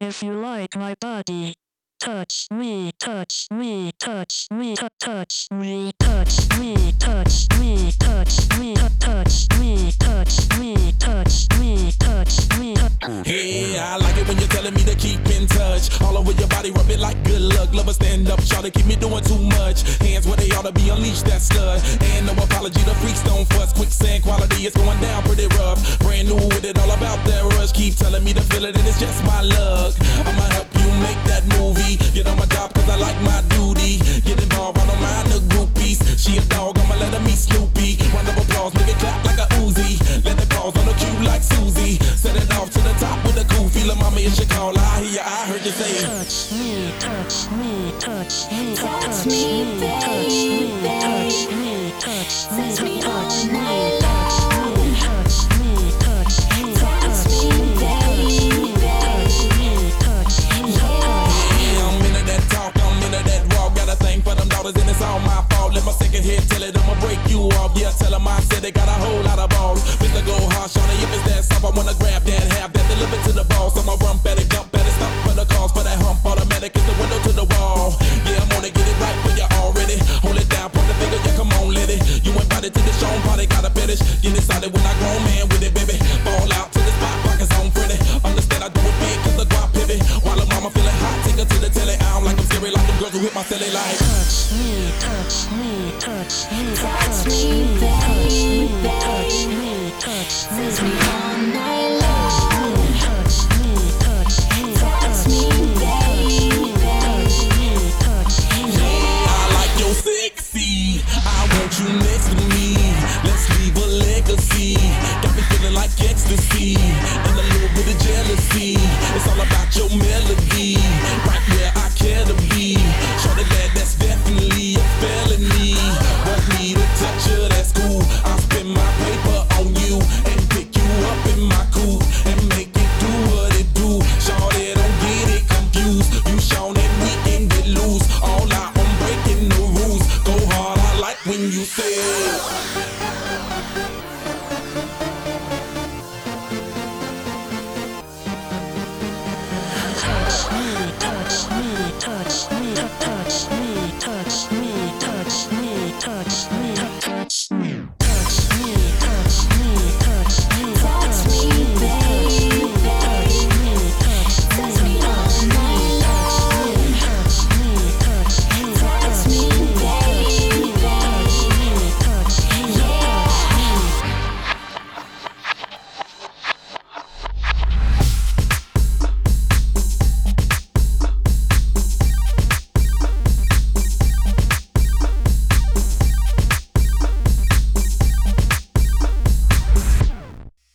If you like my body, touch me, touch me, touch me, touch me, touch me, touch me, touch me, touch me, touch me, touch me, touch me. Hey, I like it when you're telling me to keep in touch. All over your body, rub it like good luck. Lover, stand up, try to keep me doing too much. Hands where they ought to be, unleashed that stud. And no apology, the freaks don't fuss. Quicksand quality is going down pretty rough. Brand new with it, all about that rush. Keep telling me to feel it, and it's just my luck. I'ma help you make that movie. Get on my job, cause I like my duty. Get involved, I don't mind the groupies. She a dog, I'ma let her meet Snoopy. Round of applause, make it clap like a Uzi. Let it pause on the cue like Susie. Set it off to the top with a cool feeling, mommy, it's your call. I hear ya, I heard you say touch me, touch me, touch me, touch me, touch me, touch me, touch me, touch me, touch me, touch me, touch me, touch me, touch me, touch me. Yeah, I'm into that talk, I'm into that walk. Got a thing for them daughters and it's all my fault. Let my second head tell it, I'ma break you off. Yeah, tell them I said they got a whole lot of balls. Mr. Go harsh on it, if it's that soft, I wanna grab that, have that, deliver to the boss. I'ma rump at it, dump at it, stop for the cause, for that hump, automatic is the window to the wall. Yeah, I'm gonna get it right when you're already. Hold it down, point the finger, yeah, come on, let it. You invited to the show, party, got a fetish. Get excited when I grown man with it, baby. Ball out to the spot, pockets on pretty. Understand I do it big, cause the guap pivot. While the mama feeling hot, take her to the telly. I don't like them scary, like them girls who hit my celly like touch me, touch me, touch me, touch me, touch me, touch me, touch me, touch me all night long. Touch me, touch me, touch me, touch me, touch me. I like your sexy. I want you next to me. Let's leave a legacy. Got me feeling like ecstasy and a little bit of jealousy. It's all about your melody.